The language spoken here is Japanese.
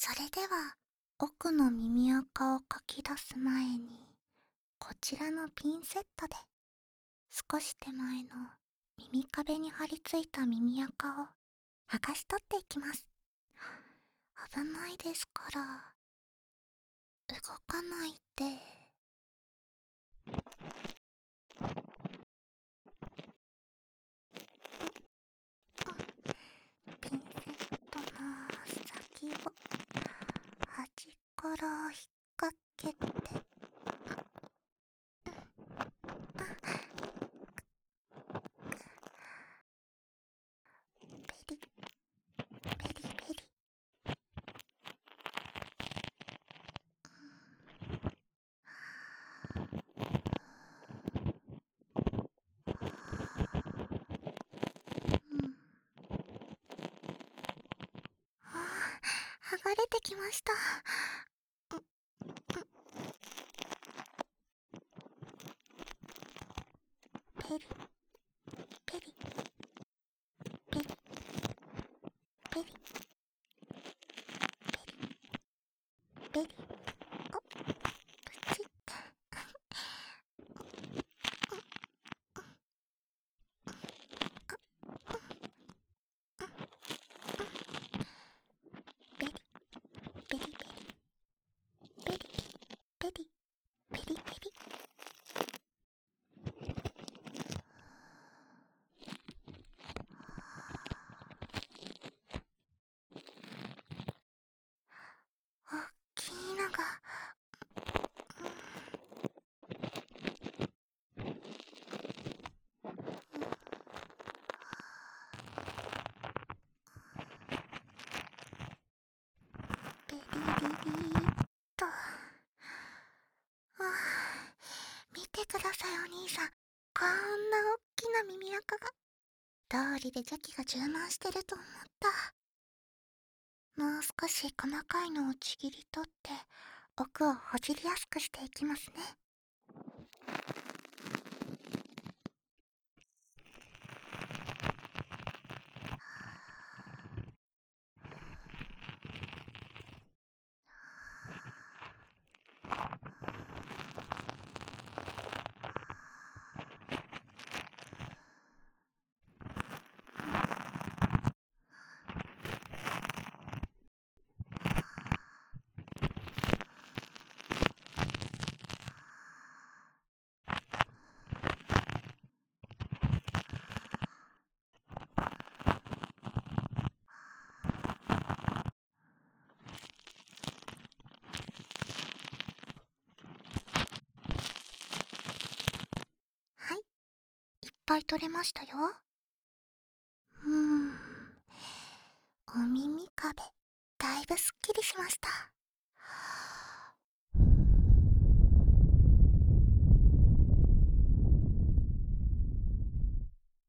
それでは、奥の耳垢をかき出す前に、こちらのピンセットで、少し手前の耳壁に張り付いた耳垢を剥がし取っていきます。危ないですから、動かないで。ピンセットの先を端から引っ掛けて、ペリペリペリ。剥がれてきました。ペリペリペリペリペリ。お、プチッ。ペリペリペリペリペリペリペリ。おっきいのが、ペリリリーっと。見てください、お兄さん。こんなおっきな耳垢が。道理で邪気が充満してると思った。もう少し細かいのをちぎり取って奥をほじりやすくしていきますね。はい、いっぱい取れましたよ。お耳壁、だいぶすっきりしました。